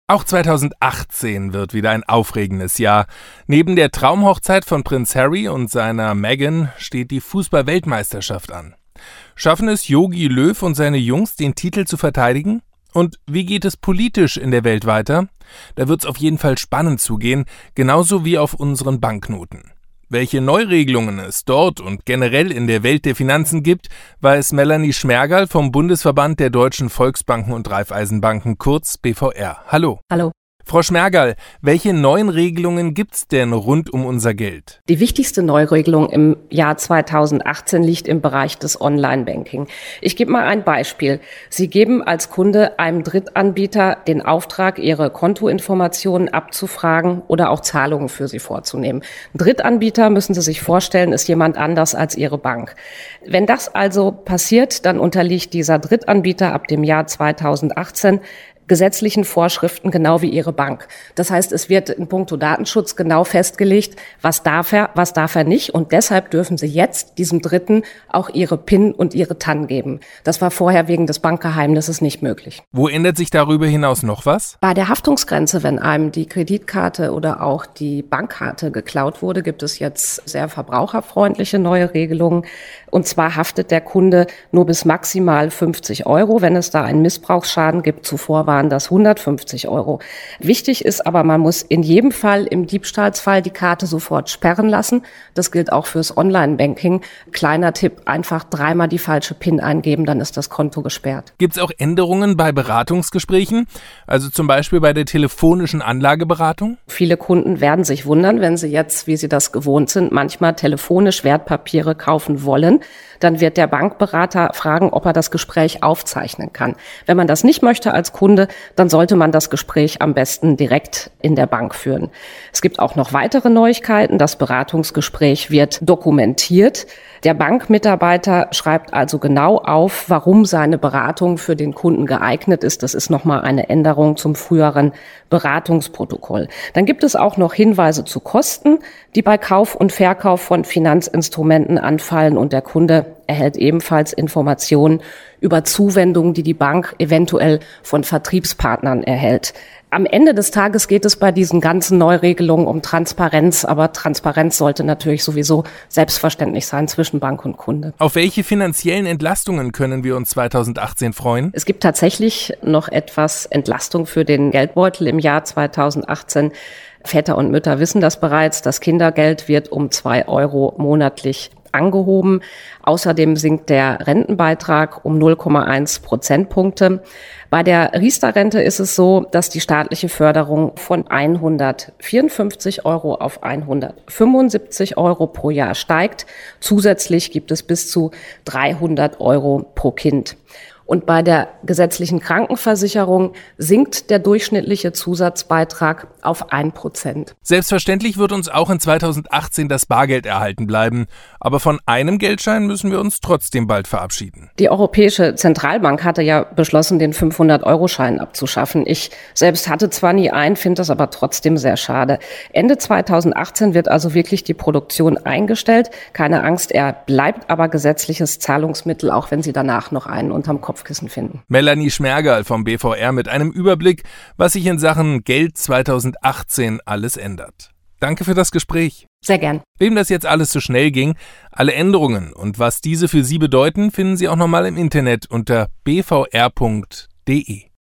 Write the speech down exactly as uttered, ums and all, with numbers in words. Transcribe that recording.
Auch zweitausendachtzehn wird wieder ein aufregendes Jahr. Neben der Traumhochzeit von Prinz Harry und seiner Meghan steht die Fußball-Weltmeisterschaft an. Schaffen es Jogi Löw und seine Jungs, den Titel zu verteidigen? Und wie geht es politisch in der Welt weiter? Da wird es auf jeden Fall spannend zugehen, genauso wie auf unseren Banknoten. Welche Neuregelungen es dort und generell in der Welt der Finanzen gibt, weiß Melanie Schmergal vom Bundesverband der Deutschen Volksbanken und Raiffeisenbanken, kurz B V R. Hallo. Hallo. Frau Schmergal, welche neuen Regelungen gibt's denn rund um unser Geld? Die wichtigste Neuregelung im Jahr zweitausendachtzehn liegt im Bereich des Online-Banking. Ich gebe mal ein Beispiel. Sie geben als Kunde einem Drittanbieter den Auftrag, Ihre Kontoinformationen abzufragen oder auch Zahlungen für Sie vorzunehmen. Ein Drittanbieter, müssen Sie sich vorstellen, ist jemand anders als Ihre Bank. Wenn das also passiert, dann unterliegt dieser Drittanbieter ab dem Jahr zweitausendachtzehn gesetzlichen Vorschriften, genau wie Ihre Bank. Das heißt, es wird in puncto Datenschutz genau festgelegt, was darf er, was darf er nicht. Und deshalb dürfen Sie jetzt diesem Dritten auch Ihre PIN und Ihre T A N geben. Das war vorher wegen des Bankgeheimnisses nicht möglich. Wo ändert sich darüber hinaus noch was? Bei der Haftungsgrenze, wenn einem die Kreditkarte oder auch die Bankkarte geklaut wurde, gibt es jetzt sehr verbraucherfreundliche neue Regelungen. Und zwar haftet der Kunde nur bis maximal fünfzig Euro, wenn es da einen Missbrauchsschaden gibt. Zuvor waren das hundertfünfzig Euro. Wichtig ist aber, man muss in jedem Fall im Diebstahlsfall die Karte sofort sperren lassen. Das gilt auch fürs Online-Banking. Kleiner Tipp, einfach dreimal die falsche PIN eingeben, dann ist das Konto gesperrt. Gibt es auch Änderungen bei Beratungsgesprächen? Also zum Beispiel bei der telefonischen Anlageberatung? Viele Kunden werden sich wundern, wenn sie jetzt, wie sie das gewohnt sind, manchmal telefonisch Wertpapiere kaufen wollen. Dann wird der Bankberater fragen, ob er das Gespräch aufzeichnen kann. Wenn man das nicht möchte als Kunde, dann sollte man das Gespräch am besten direkt in der Bank führen. Es gibt auch noch weitere Neuigkeiten. Das Beratungsgespräch wird dokumentiert. Der Bankmitarbeiter schreibt also genau auf, warum seine Beratung für den Kunden geeignet ist. Das ist nochmal eine Änderung zum früheren Beratungsprotokoll. Dann gibt es auch noch Hinweise zu Kosten, die bei Kauf und Verkauf von Finanzinstrumenten anfallen, und der Kunde erhält ebenfalls Informationen über Zuwendungen, die die Bank eventuell von Vertriebspartnern erhält. Am Ende des Tages geht es bei diesen ganzen Neuregelungen um Transparenz, aber Transparenz sollte natürlich sowieso selbstverständlich sein zwischen Bank und Kunde. Auf welche finanziellen Entlastungen können wir uns zweitausendachtzehn freuen? Es gibt tatsächlich noch etwas Entlastung für den Geldbeutel im Jahr zweitausendachtzehn. Väter und Mütter wissen das bereits. Das Kindergeld wird um zwei Euro monatlich angehoben. Außerdem sinkt der Rentenbeitrag um null Komma eins Prozentpunkte. Bei der Riester-Rente ist es so, dass die staatliche Förderung von hundertvierundfünfzig Euro auf hundertfünfundsiebzig Euro pro Jahr steigt. Zusätzlich gibt es bis zu dreihundert Euro pro Kind. Und bei der gesetzlichen Krankenversicherung sinkt der durchschnittliche Zusatzbeitrag auf ein Prozent. Selbstverständlich wird uns auch in zweitausendachtzehn das Bargeld erhalten bleiben. Aber von einem Geldschein müssen wir uns trotzdem bald verabschieden. Die Europäische Zentralbank hatte ja beschlossen, den fünfhundert-Euro-Schein abzuschaffen. Ich selbst hatte zwar nie einen, finde das aber trotzdem sehr schade. Ende zweitausendachtzehn wird also wirklich die Produktion eingestellt. Keine Angst, er bleibt aber gesetzliches Zahlungsmittel, auch wenn Sie danach noch einen unterm Kopfkissen finden. Melanie Schmergal vom B V R mit einem Überblick, was sich in Sachen Geld zweitausendachtzehn alles ändert. Danke für das Gespräch. Sehr gern. Wem das jetzt alles so schnell ging, alle Änderungen und was diese für Sie bedeuten, finden Sie auch nochmal im Internet unter b v r punkt d e.